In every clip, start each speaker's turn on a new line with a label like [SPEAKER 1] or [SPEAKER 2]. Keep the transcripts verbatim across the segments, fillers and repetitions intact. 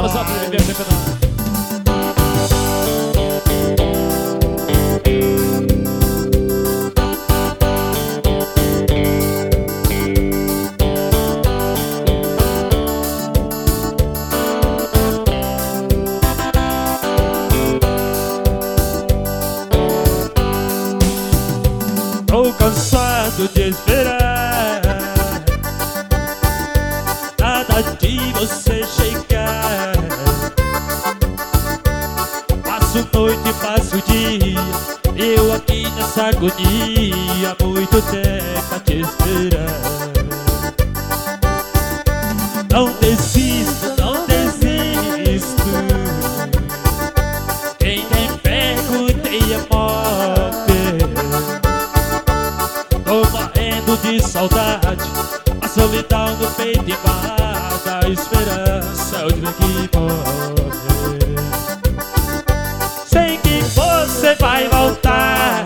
[SPEAKER 1] Bora só pra viver, campeão.
[SPEAKER 2] Tô cansado de esperar nada de você chegar. Passo noite, passo dia, eu aqui nessa agonia, muito tempo a te esperar. Não desisto, não desisto. Quem tem fé, tem a morte. Tô morrendo de saudade, a solidão no peito invade, a esperança de ver que morrer. Sei que você vai voltar,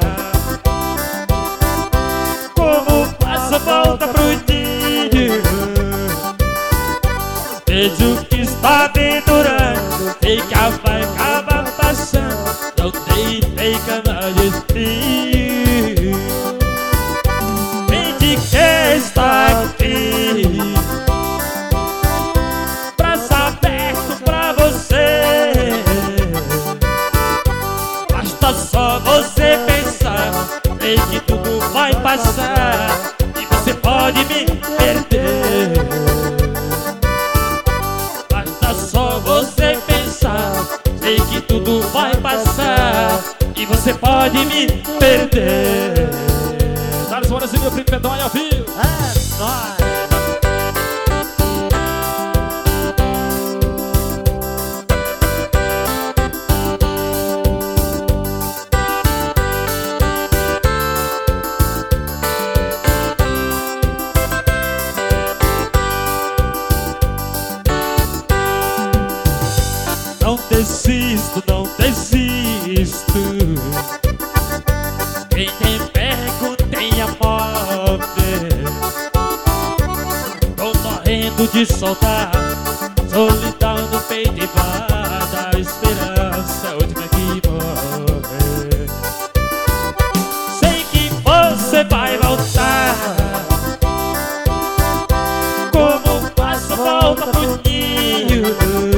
[SPEAKER 2] como passa, volta pro dia. Vejo que está pendurando, sei que vai acabar passando. Não deitei cama de espinho. Que está aqui, braço aberto pra você. Basta só você pensar, sei que tudo vai passar e você pode me perder. Basta só você pensar, sei que tudo vai passar e você pode me perder.
[SPEAKER 1] Thales Wallace e meu primo Pedonha ao vivo.
[SPEAKER 3] É nóis.
[SPEAKER 2] Não desisto, não desisto. Quem tem pego tem a morte. Tô morrendo de saudade, solidão no peito invade, a esperança é a última que morre. Sei que você vai voltar, como passa, volta pro ninho.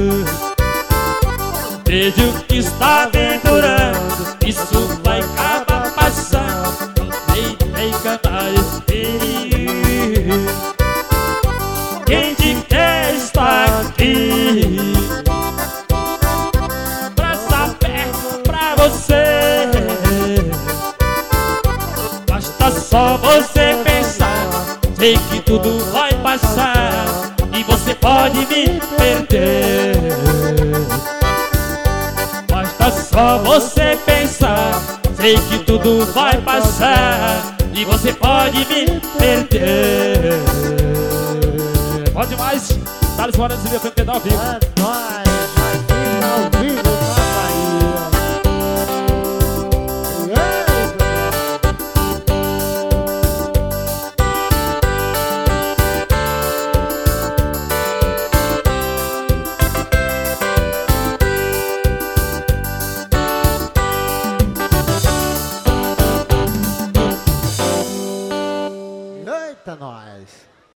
[SPEAKER 2] Vejo que está pendurando, isso vai acabar passando. Não deitei cama espinho. Quem te quer está aqui, braço aberto pra você. Basta só você pensar, sei que tudo vai passar e você pode me perder. Basta só você pensar, sei que tudo vai passar e você pode me perder.
[SPEAKER 1] Pode mais. Thales Wallace e meu primo Pedonha ao vivo.
[SPEAKER 3] É nóis. Aqui ao vivo na Bahia. Eita, nós!